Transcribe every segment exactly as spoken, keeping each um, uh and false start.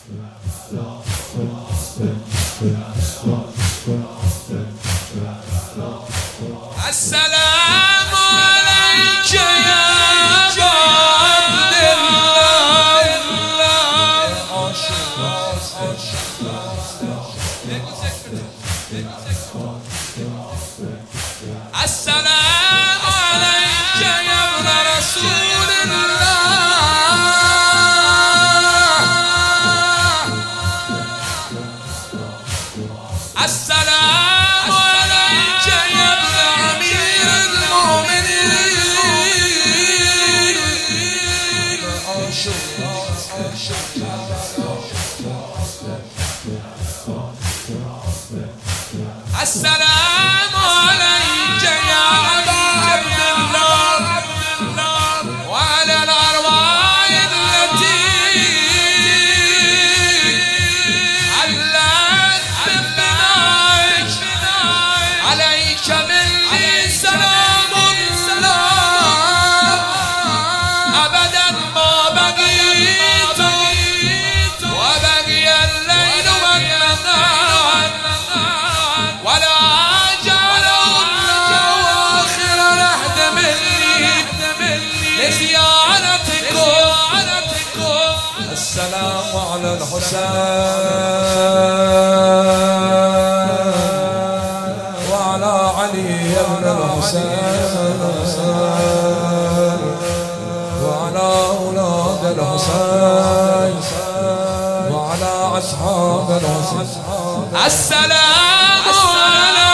السلام عليك يا أبا عبد الله. السلام عليك يا ابن رسول الله. السلام عليك يا ابن أمير المؤمنين. السلام عليك يا أبا عبد الله وعلى الأرواح التي علت بالبناء عليك مني سلام الله أبدا ما بقيت وبقي الليل والنهار ولا جعله الله آخر لحد مني لزيارتكم. السلام على الحسين وعلى علي بن الحسين وعلى أولاد الحسين وعلى أصحاب الحسين. السلام على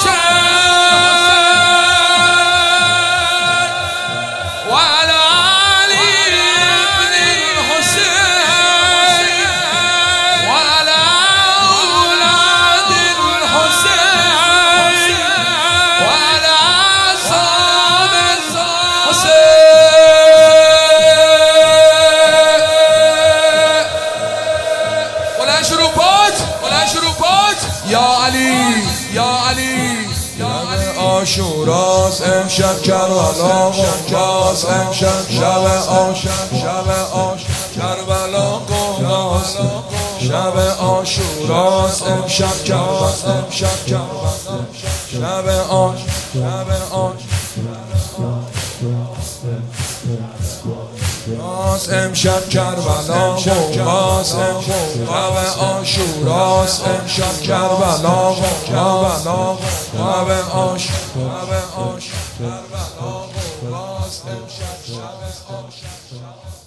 الحسين وعلى علي بن الحسين وعلى أولاد الحسين وعلى أصحاب الحسين. ولا شروبات ولا شروبات يا علي يا علي يا علي. عاشوراست امشب کربلا قماست امشب شب عاشق شب عاشق کربلا قماست شب عاشوراست امشب کربلا امشب کربلا شب عاشق شب عاشق امشب کربلا قماست شب عاشوراست امشب کربلا قماست شب عاشق شب عاشق کربلا قماست امشب شب عاشق.